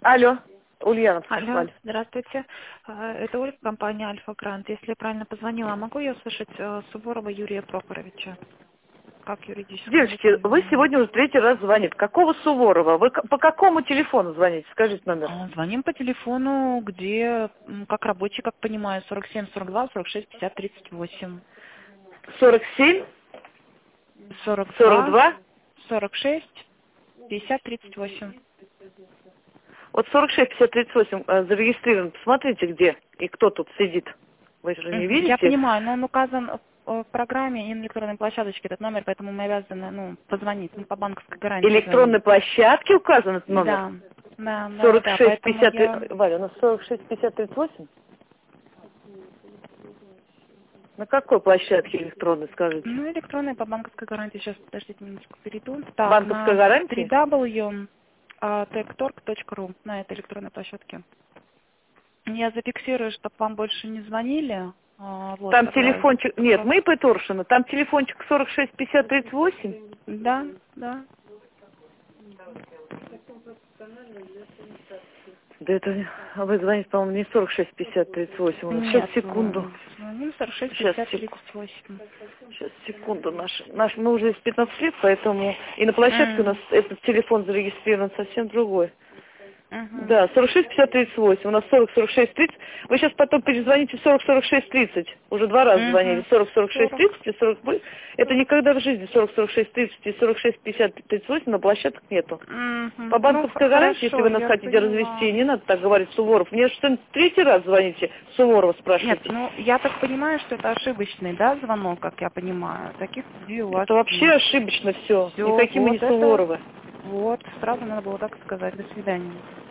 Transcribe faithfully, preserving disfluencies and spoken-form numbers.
Алло, Ульянов. Алло, Валь. здравствуйте. А, Это Ольга, компания Альфа Грант. Если я правильно позвонила, могу я услышать э, Суворова Юрия Прохоровича, как юридическому Девочки, лицу вы его? сегодня уже третий раз звонит. Какого Суворова? Вы к- по какому телефону звоните? Скажите номер. А, Звоним по телефону, где, м, как рабочий, как понимаю, сорок семь сорок два сорок шесть пятьдесят тридцать восемь. сорок семь сорок сорок два два. сорок шесть пятьдесят тридцать восемь. Вот сорок шесть пятьдесят тридцать восемь э, зарегистрирован. Посмотрите, где и кто тут сидит. Вы же не Мгм. Я видите? понимаю, но он указан в в программе и на электронной площадочке этот номер, поэтому мы обязаны, ну, позвонить, мы по банковской гарантии звоним. Электронной площадке указан этот номер. Да, да, да, да, сорок да, шесть поэтому пятьдесят. я, Валя, у нас сорок шесть пятьдесят тридцать восемь? На какой площадке электронной, скажите? ну, электронная по банковской гарантии, сейчас, подождите минуточку, перейду. Так, Банковской на гарантии? три дабл ю techtorg точка ру, на этой электронной площадке. Я зафиксирую, чтобы вам больше не звонили. А, вот, Там тогда, телефончик... Нет, спрос- мы Петоршина. Там телефончик сорок шесть пятьдесят тридцать восемь. Да, да. Да это... А вы звоните, по-моему, не сорок шесть пятьдесят тридцать восемь. У нас. Сейчас, Нет, секунду. ну, звоним сорок шесть Сейчас, пятьдесят секунду. тридцать восемь. Сейчас, секунду. Наш, наш, мы уже из пятнадцати лет, поэтому... И на площадке у нас М, этот телефон зарегистрирован совсем другой. мгм. Да, сорок шесть пятьдесят тридцать восемь. У нас сорок сорок шесть тридцать. Вы сейчас потом перезвоните в сорок сорок шесть тридцать. Уже два раза звонили. Мгм. сорок сорок шесть сорок. тридцать и сорок... Это никогда в жизни сорок сорок шесть тридцать и сорок шесть пятьдесят тридцать восемь на площадках нету. Мгм. По Ну, банковской х- гарантии, если хорошо, вы нас я хотите поняла. развести, не надо так говорить, Суворов. Мне что третий раз звоните, Суворова Нет, спрашиваете. ну, я так понимаю, что это ошибочный, да, звонок, как я понимаю. Таких людей у вас Это вообще нет. ошибочно все. Все, Никакие мы не вот это, Суворовы. вот, сразу надо было так сказать. До свидания.